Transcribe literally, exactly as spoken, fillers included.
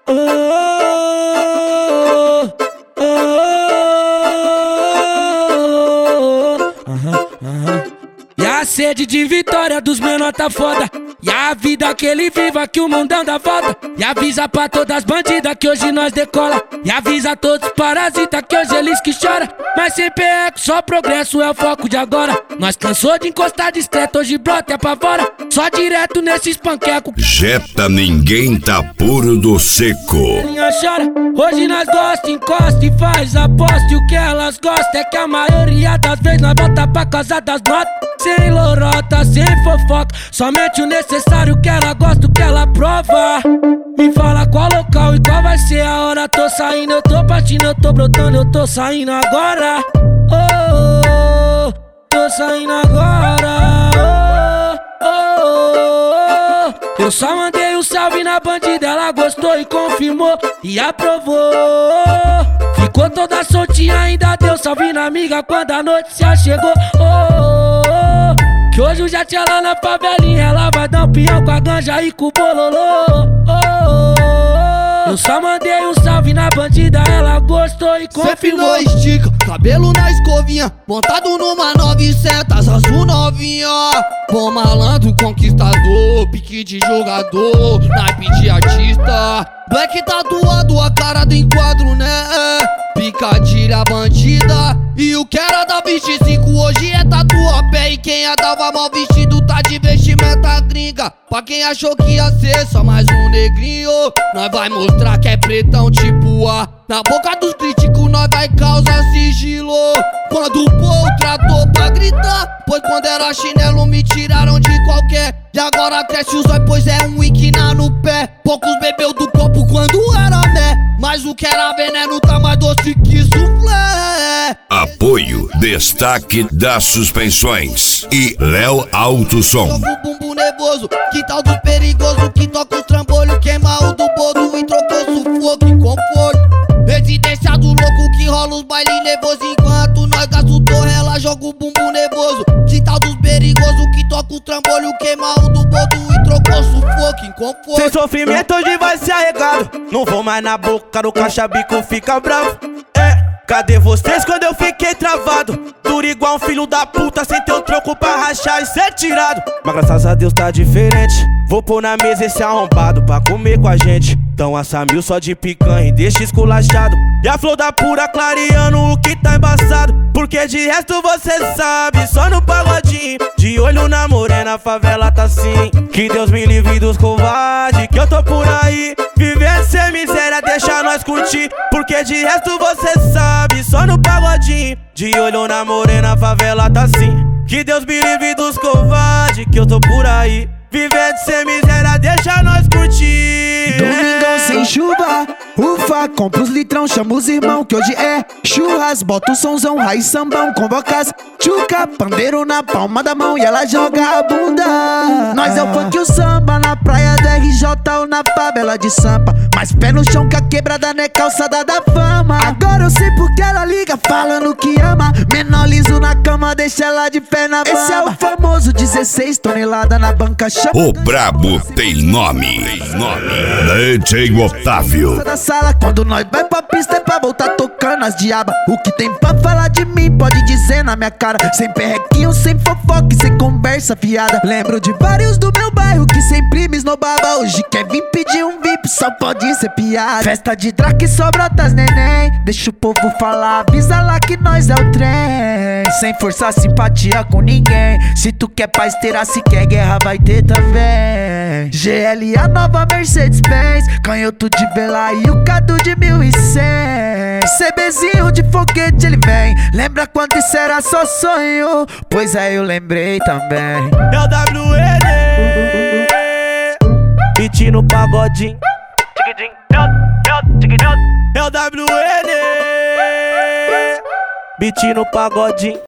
Oh, oh, oh, uh-huh, uh-huh. E a sede de vitória dos menor tá foda. E a vida que ele viva que o mundão dá volta. E avisa pra todas as bandidas que hoje nós decola. E avisa todos os parasitas que hoje eles que chora. Mas sem perreco, só progresso é o foco de agora. Nós cansou de encostar discreto, hoje brota e apavora. Só direto nesses panquecos. Jetta, ninguém tá puro do seco. Minha chora, hoje nós gosta, encosta e faz aposta. E o que elas gostam é que a maioria das vezes nós volta pra casa das notas. Sem lorota, sem fofoca, somente o necessário que ela gosta, o que ela prova. Me fala qual local e qual vai ser a hora. Tô saindo, eu tô partindo, eu tô brotando, eu tô saindo agora. Oh, oh, oh, tô saindo agora. Oh, oh, oh, oh. Eu só mandei um salve na bandida, ela gostou e confirmou e aprovou. Ficou toda soltinha, ainda deu salve na amiga quando a notícia chegou. Oh, oh, oh. Que hoje o Jet lá na favelinha, ela vai dar um pinhão com a ganja e com o bololô. Oh, oh, oh. Eu só mandei um salve na bandida, ela gostou e confirmou. Cê finou estica, cabelo na escovinha, montado numa nove setas azul novinha. Bom malandro, conquistador, pique de jogador, naipe de artista. Black tatuado, a cara do enquadro, né? Picadilha bandida. E o que era da vinte e cinco hoje é tatuapé. E quem andava mal vestido tá de vestimenta gringa. Pra quem achou que ia ser só mais um negrinho, nós vai mostrar que é pretão tipo A. Na boca dos críticos nós vai causar sigilo. Quando o povo tratou pra gritar, pois quando era chinelo me tiraram de qualquer. E agora cresce os olhos, pois é um inquina no pé. Poucos bebeu do copo quando era né, mas o que era veneno tá mais doce que soufflé. Apoio, destaque das suspensões e Léo Alto Som. Jogo bumbum nervoso, quintal do perigoso, que toca os trambolhos, queima o do bodo e trocou sufoco e conforto. Residência do louco que rola os bailes nervosos, enquanto nós gasta o torrela, joga o bumbum nervoso. Quintal dos perigoso, que toca o trambolho, queima o do bodo e trocou sufoco em conforto. Sem sofrimento hoje vai ser arregado, não vou mais na boca do caixa-bico, fica bravo. É, cadê vocês quando eu fiquei travado? Duro igual um filho da puta, sem ter um troco pra rachar e ser tirado. Mas graças a Deus tá diferente, vou pôr na mesa esse arrombado pra comer com a gente. Então assa mil só de picanha e deixa esculachado. E a flor da pura clareando o que tá embaçado, porque de resto você sabe, só no pagodinho. De olho na morena, a favela tá assim. Que Deus me livre dos covardes, que eu tô por aí vivendo sem miséria, deixa nós curtir, porque de resto você sabe, só no pagodinho. De olho na morena, a favela tá assim. Que Deus me livre dos covardes, que eu tô por aí vivendo sem miséria, deixa nós curtir. Domingão sem chuva, ufa, compra os litrão, chama os irmão que hoje é churras. Bota o sonzão, raiz sambão, convoca as tchuca, pandeiro na palma da mão e ela joga a bunda. Nós é o funk e o samba, na praia da R J ou na favela de Sampa. Mas pé no chão que a quebrada não é calçada da fama. Agora eu sei porque ela liga falando que ama. Menor liso na cama, deixa ela de pé na bama. Esse é o famoso dezesseis toneladas na banca. O brabo tem nome, tem nome. D J Otávio. Da sala, quando nós vai pra pista é pra voltar tocando as diabas. O que tem pra falar de mim pode dizer na minha cara. Sem perrequinho, sem fofoca e sem conversa fiada. Lembro de vários do meu bairro que sempre me esnobava. Hoje quer vir pedir um V I P, só pode ser piada. Festa de draque só brotas neném, deixa o povo falar, avisa lá que nós é o trem. Sem forçar simpatia com ninguém, se tu quer paz terá, se quer guerra vai ter também. G L, a nova Mercedes-Benz, canhoto de vela e o Cadu de mil e cem. CBzinho de foguete ele vem, lembra quando isso era só sonho? Pois é, eu lembrei também. É o W N, beat no pagodinho. É o W N, beat no pagodinho.